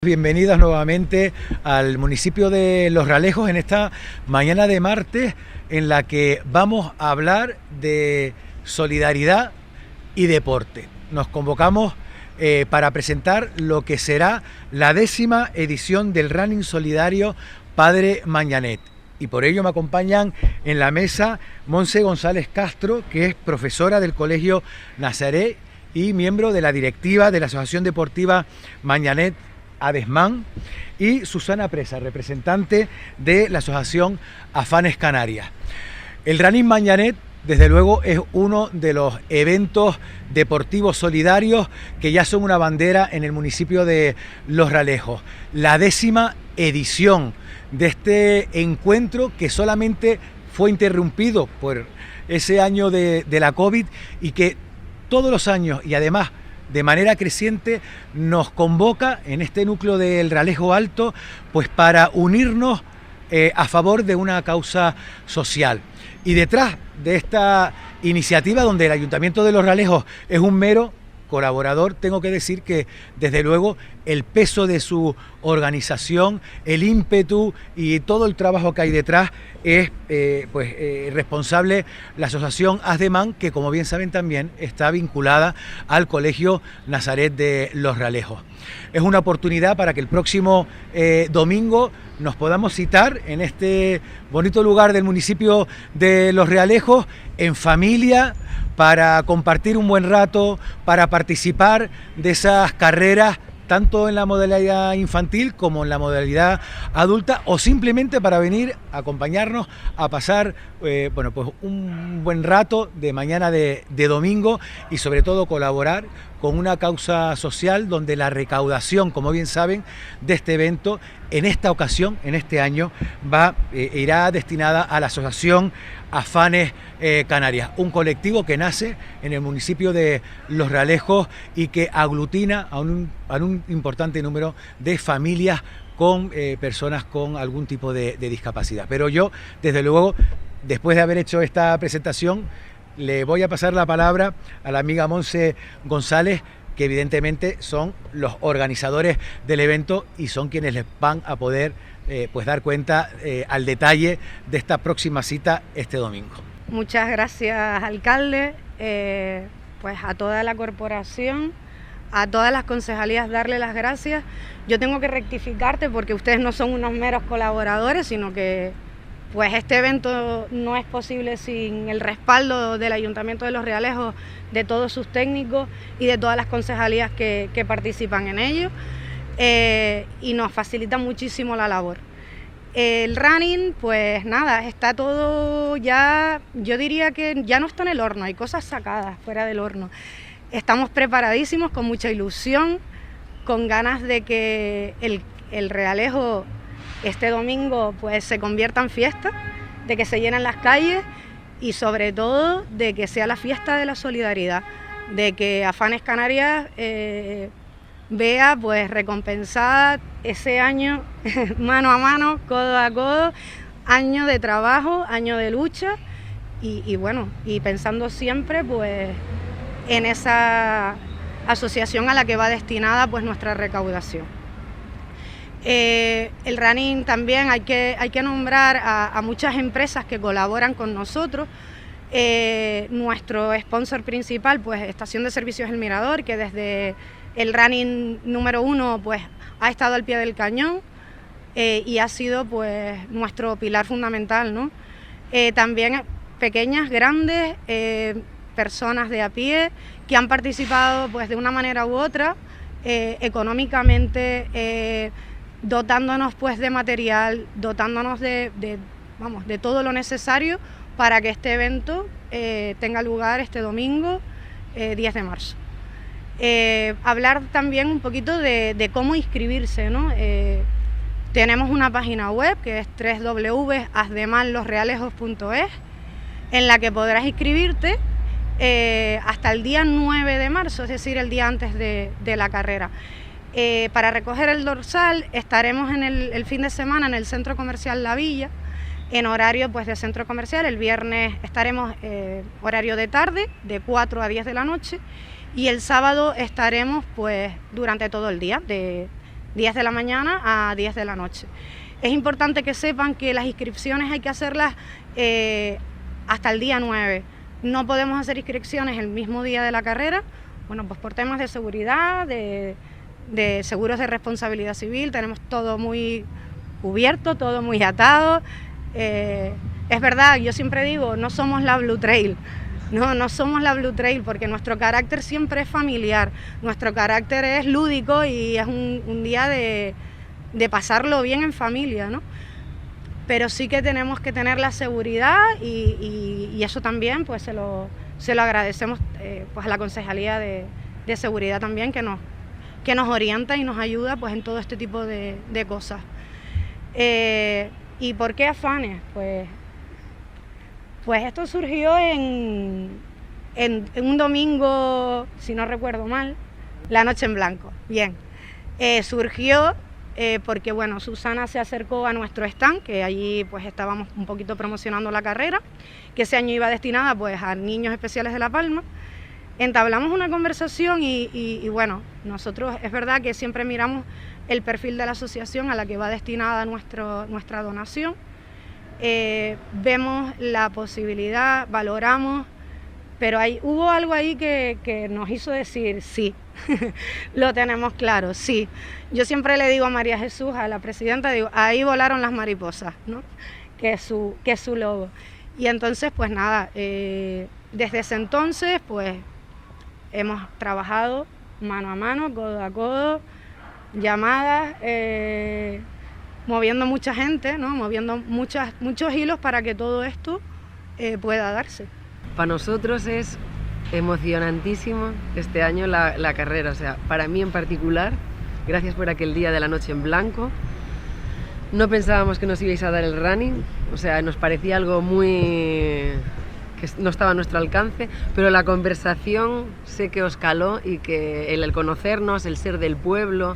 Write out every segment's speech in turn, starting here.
Bienvenidos nuevamente al municipio de Los Realejos en esta mañana de martes en la que vamos a hablar de solidaridad y deporte. Nos convocamos para presentar lo que será la 10ª edición del Running Solidario Padre Mañanet. Y por ello me acompañan en la mesa Montse González Castro, que es profesora del Colegio Nazaret y miembro de la directiva de la Asociación Deportiva Mañanet Adesmán, y Susana Presa, representante de la Asociación Afanes Canarias. El Running Mañanet, desde luego, es uno de los eventos deportivos solidarios que ya son una bandera en el municipio de Los Realejos. La 10ª edición de este encuentro que solamente fue interrumpido por ese año de la COVID y que todos los años y además de manera creciente nos convoca en este núcleo del Realejo Alto pues para unirnos a favor de una causa social. Y detrás de esta iniciativa, donde el Ayuntamiento de Los Realejos es un mero colaborador, tengo que decir que desde luego el peso de su organización, el ímpetu y todo el trabajo que hay detrás es responsable la Asociación Adesmán, que como bien saben también está vinculada al Colegio Nazaret de Los Realejos. Es una oportunidad para que el próximo domingo nos podamos citar en este bonito lugar del municipio de Los Realejos en familia, para compartir un buen rato, para participar de esas carreras, tanto en la modalidad infantil como en la modalidad adulta, o simplemente para venir a acompañarnos a pasar un buen rato de mañana de domingo y sobre todo colaborar con una causa social donde la recaudación, como bien saben, de este evento en esta ocasión, en este año, irá destinada a la Asociación Afanes Canarias, un colectivo que nace en el municipio de Los Realejos y que aglutina a un importante número de familias con personas con algún tipo de discapacidad. Pero yo, desde luego, después de haber hecho esta presentación, le voy a pasar la palabra a la amiga Montse González, que evidentemente son los organizadores del evento y son quienes les van a poder dar cuenta al detalle de esta próxima cita este domingo. Muchas gracias, alcalde, pues a toda la corporación, a todas las concejalías darle las gracias. Yo tengo que rectificarte porque ustedes no son unos meros colaboradores, sino que pues este evento no es posible sin el respaldo del Ayuntamiento de Los Realejos, de todos sus técnicos y de todas las concejalías que participan en ello, y nos facilita muchísimo la labor. El running, pues nada, está todo ya, yo diría que ya no está en el horno, hay cosas sacadas fuera del horno. Estamos preparadísimos, con mucha ilusión, con ganas de que el Realejo este domingo pues se convierta en fiesta, de que se llenen las calles y sobre todo de que sea la fiesta de la solidaridad, de que Afanes Canarias vea pues recompensada ese año mano a mano, codo a codo, año de trabajo, año de lucha y pensando siempre pues en esa asociación a la que va destinada pues nuestra recaudación. El running también hay que nombrar a muchas empresas que colaboran con nosotros. Nuestro sponsor principal, pues Estación de Servicios El Mirador, que desde el running número 1 pues ha estado al pie del cañón y ha sido pues nuestro pilar fundamental, ¿no? También pequeñas, grandes personas de a pie que han participado pues de una manera u otra económicamente, dotándonos pues de material, dotándonos de todo lo necesario para que este evento tenga lugar este domingo 10 de marzo. Hablar también un poquito de cómo inscribirse, ¿no? Tenemos una página web que es www.adesmanlosrealejos.es, en la que podrás inscribirte hasta el día 9 de marzo, es decir, el día antes de la carrera. Para recoger el dorsal estaremos el fin de semana en el Centro Comercial La Villa, en horario pues de centro comercial. El viernes estaremos horario de tarde, de 4 a 10 de la noche, y el sábado estaremos pues durante todo el día, de 10 de la mañana a 10 de la noche. Es importante que sepan que las inscripciones hay que hacerlas hasta el día 9. No podemos hacer inscripciones el mismo día de la carrera, bueno, pues por temas de seguridad, de seguros de responsabilidad civil, tenemos todo muy cubierto, todo muy atado. Es verdad, yo siempre digo, no somos la Blue Trail, no somos la Blue Trail porque nuestro carácter siempre es familiar, nuestro carácter es lúdico y es un día de pasarlo bien en familia, ¿no? Pero sí que tenemos que tener la seguridad y eso también pues se lo agradecemos pues a la Concejalía de Seguridad también que nos orienta y nos ayuda pues en todo este tipo de cosas. ¿Y por qué afanes? Pues esto surgió en un domingo, si no recuerdo mal, la noche en blanco. Bien, surgió porque bueno, Susana se acercó a nuestro stand, que allí pues estábamos un poquito promocionando la carrera, que ese año iba destinada pues a niños especiales de La Palma. Entablamos una conversación y bueno, nosotros es verdad que siempre miramos el perfil de la asociación a la que va destinada nuestra donación. Vemos la posibilidad, valoramos, pero hubo algo ahí que nos hizo decir sí, lo tenemos claro, sí. Yo siempre le digo a María Jesús, a la presidenta, digo, ahí volaron las mariposas, ¿no? que es su logo. Y entonces, pues nada, desde ese entonces, pues hemos trabajado mano a mano, codo a codo, llamadas, moviendo mucha gente, ¿no? Moviendo muchos hilos para que todo esto pueda darse. Para nosotros es emocionantísimo este año la carrera, o sea, para mí en particular, gracias por aquel día de la noche en blanco. No pensábamos que nos ibais a dar el running, o sea, nos parecía algo que no estaba a nuestro alcance, pero la conversación sé que os caló y que el conocernos, el ser del pueblo,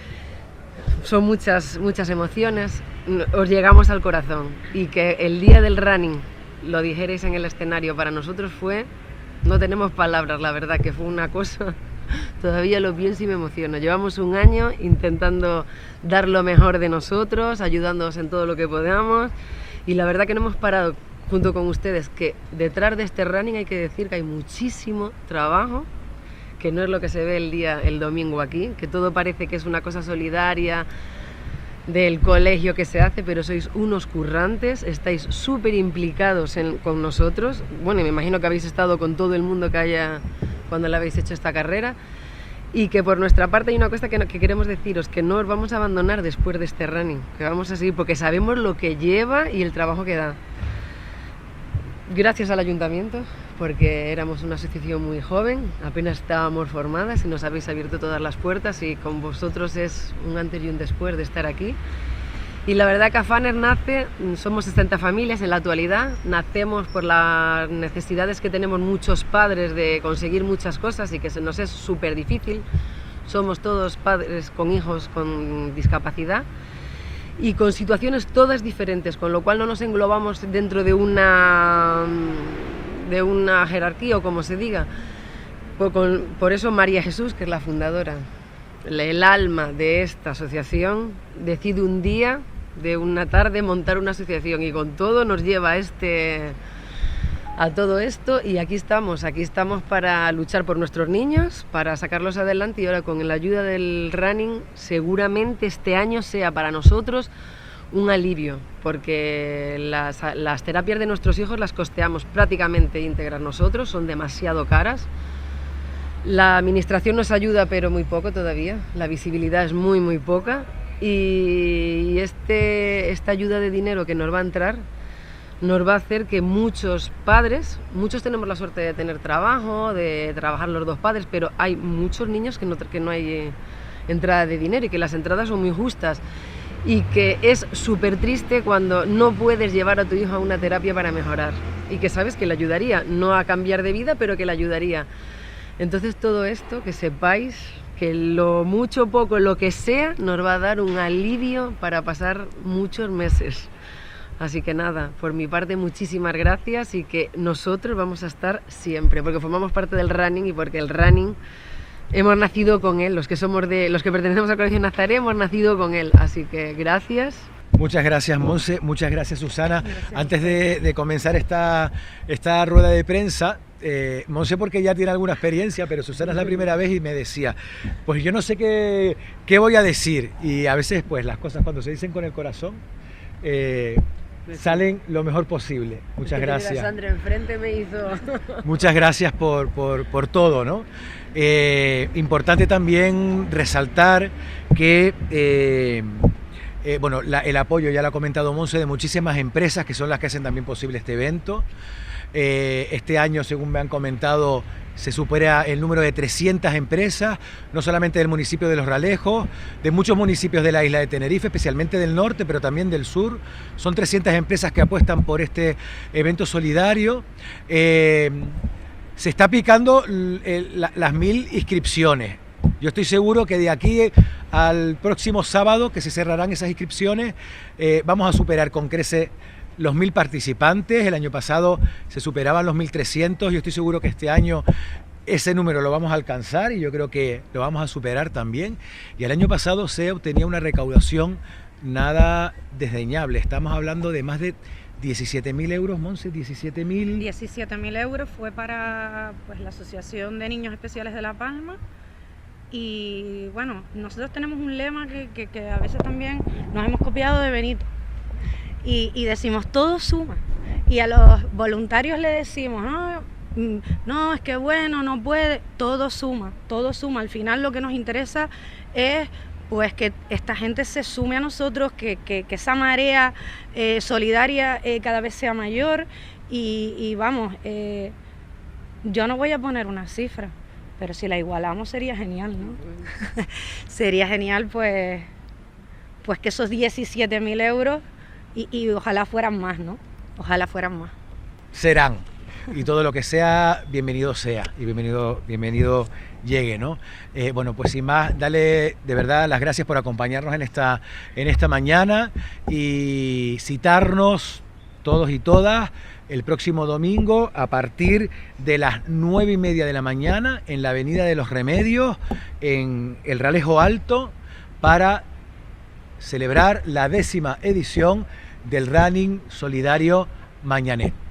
son muchas emociones, os llegamos al corazón, y que el día del running lo dijerais en el escenario para nosotros no tenemos palabras, la verdad que fue una cosa, todavía lo pienso y me emociono. Llevamos un año intentando dar lo mejor de nosotros, ayudándoos en todo lo que podamos, y la verdad que no hemos parado junto con ustedes, que detrás de este running hay que decir que hay muchísimo trabajo, que no es lo que se ve el domingo aquí, que todo parece que es una cosa solidaria del colegio que se hace, pero sois unos currantes, estáis súper implicados con nosotros. Bueno, y me imagino que habéis estado con todo el mundo que haya cuando le habéis hecho esta carrera, y que por nuestra parte hay una cosa que queremos deciros, que no os vamos a abandonar después de este running, que vamos a seguir porque sabemos lo que lleva y el trabajo que da. Gracias al ayuntamiento, porque éramos una asociación muy joven, apenas estábamos formadas y nos habéis abierto todas las puertas, y con vosotros es un antes y un después de estar aquí. Y la verdad que Afanes nace, somos 60 familias en la actualidad, nacemos por las necesidades que tenemos muchos padres de conseguir muchas cosas y que se nos es súper difícil. Somos todos padres con hijos con discapacidad y con situaciones todas diferentes, con lo cual no nos englobamos dentro de una jerarquía o como se diga. Por eso María Jesús, que es la fundadora, el alma de esta asociación, decide un día, de una tarde, montar una asociación, y con todo nos lleva a todo esto, y aquí estamos para luchar por nuestros niños, para sacarlos adelante, y ahora con la ayuda del running seguramente este año sea para nosotros un alivio, porque las terapias de nuestros hijos las costeamos prácticamente íntegras nosotros, son demasiado caras. La administración nos ayuda, pero muy poco todavía, la visibilidad es muy poca, y esta ayuda de dinero que nos va a entrar nos va a hacer que muchos padres, muchos tenemos la suerte de tener trabajo, de trabajar los dos padres, pero hay muchos niños que no hay entrada de dinero y que las entradas son muy justas, y que es súper triste cuando no puedes llevar a tu hijo a una terapia para mejorar, y que sabes que le ayudaría, no a cambiar de vida, pero que le ayudaría. Entonces todo esto, que sepáis que lo mucho, poco, lo que sea, nos va a dar un alivio para pasar muchos meses. Así que nada, por mi parte muchísimas gracias, y que nosotros vamos a estar siempre, porque formamos parte del running y porque el running hemos nacido con él, los que pertenecemos al Colegio Nazaret hemos nacido con él, así que gracias. Muchas gracias, Monse, muchas gracias, Susana. Gracias. Antes de comenzar esta rueda de prensa, Monse porque ya tiene alguna experiencia, pero Susana es la primera vez y me decía, pues yo no sé qué voy a decir, y a veces pues las cosas cuando se dicen con el corazón salen lo mejor posible. Muchas gracias. Sandra enfrente me hizo... Muchas gracias por todo, ¿no? Importante también resaltar que bueno, el apoyo, ya lo ha comentado Monse, de muchísimas empresas que son las que hacen también posible este evento. Este año, según me han comentado, se supera el número de 300 empresas, no solamente del municipio de Los Ralejos, de muchos municipios de la isla de Tenerife, especialmente del norte, pero también del sur. Son 300 empresas que apuestan por este evento solidario. Se está picando las 1000 inscripciones. Yo estoy seguro que de aquí al próximo sábado, que se cerrarán esas inscripciones, vamos a superar con creces los 1000 participantes. El año pasado se superaban los 1300. Yo estoy seguro que este año ese número lo vamos a alcanzar y yo creo que lo vamos a superar también. Y el año pasado se obtenía una recaudación nada desdeñable. Estamos hablando de más de 17.000 euros, Monse, 17.000. 17.000 euros fue para pues, la Asociación de Niños Especiales de La Palma. Y bueno, nosotros tenemos un lema que a veces también nos hemos copiado de Benito y decimos todo suma, y a los voluntarios le decimos no, es que bueno, no puede, todo suma, al final lo que nos interesa es pues que esta gente se sume a nosotros, que esa marea solidaria cada vez sea mayor y vamos, yo no voy a poner una cifra, pero si la igualamos sería genial, ¿no? Sería genial pues que esos 17.000 euros y ojalá fueran más, ¿no? Ojalá fueran más. Serán. Y todo lo que sea, bienvenido sea. Y bienvenido llegue, ¿no? Bueno, pues sin más, dale de verdad las gracias por acompañarnos en esta mañana y citarnos todos y todas el próximo domingo a partir de las 9:30 de la mañana en la Avenida de los Remedios, en el Ralejo Alto, para celebrar la 10ª edición del Running Solidario Mañanet.